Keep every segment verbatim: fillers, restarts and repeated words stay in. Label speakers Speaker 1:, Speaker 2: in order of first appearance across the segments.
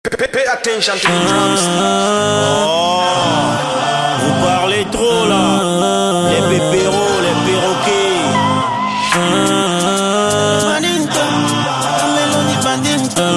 Speaker 1: Pay, pay attention to the drums.
Speaker 2: Oh, vous parlez trop là. Les pépéros, les perroquets.
Speaker 3: Bandinta, la mélodie bandinta.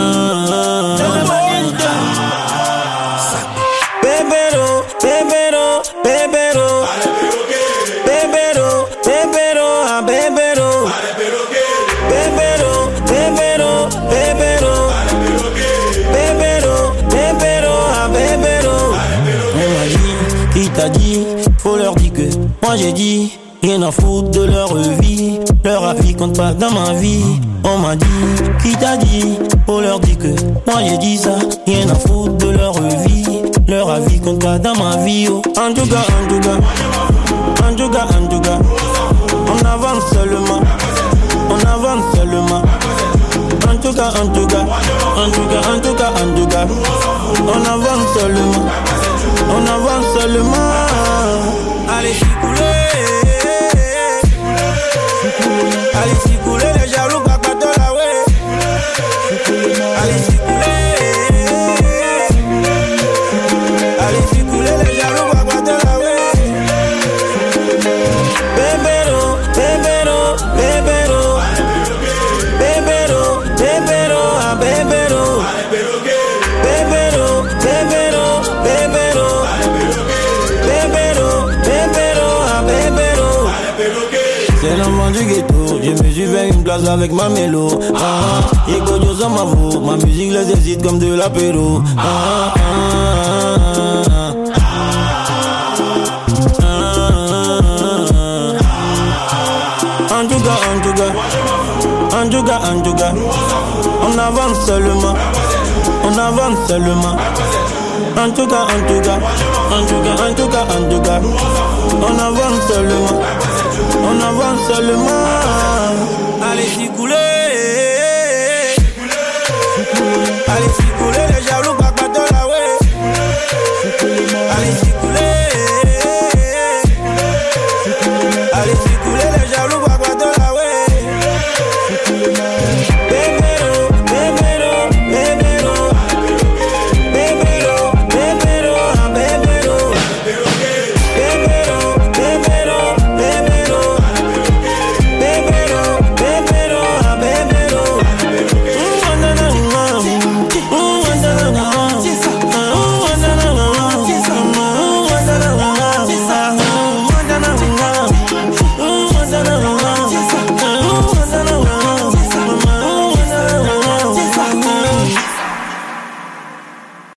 Speaker 3: Bebero, bebero, bebero. Bebero, bebero, ah bebero. Bebero, bebero, bebero. Bebero, bebero, ah bebero. On m'a dit, qui t'a dit, faut leur dire que moi j'ai dit, rien à foutre de leur vie. Leur avis compte pas dans ma vie. On m'a dit, qui t'a dit, faut leur dire que moi j'ai dit ça, rien à foutre de leur vie. Leur avis compte pas dans ma vie. Oh. En tout cas, en tout cas, en tout cas, en tout cas, on avance seulement, on avance seulement. En tout cas, en tout cas, en tout cas, en tout cas, en tout cas, on avance seulement, on avance seulement. Allez, s'y couler, allez, s'y couler, les jaloux, papa de la way. Allez, s'y couler, allez, s'y couler, les jaloux, papa de la way. Bebero, bebero, bebero. Bebero, bebero, ah bebero. Bebero, bebero, bebero. Bebero, bebero, ah bebero. C'est l'enfant du ghetto, je me suis fait une place avec ma mélo. Ah, et Godio sans ma voix, ma musique les hésite comme de l'apéro. Ah, ah, ah, ah, ah. En tout cas, en tout cas. En tout cas, en tout cas, on avance seulement, on avance seulement. En tout cas, en tout cas, en tout cas, en tout cas, en tout cas, on avance seulement, on avance seulement. Allez, s'y couler, allez, s'y couler, les jaloux, papa de la way. Allez, s'y couler, allez, s'y couler, les jaloux, papa de la way. Bebero, bebero, bebero. Bebero, bebero, ah bebero. Bebero, bebero, bebero. Bebero, bebero, ah bebero.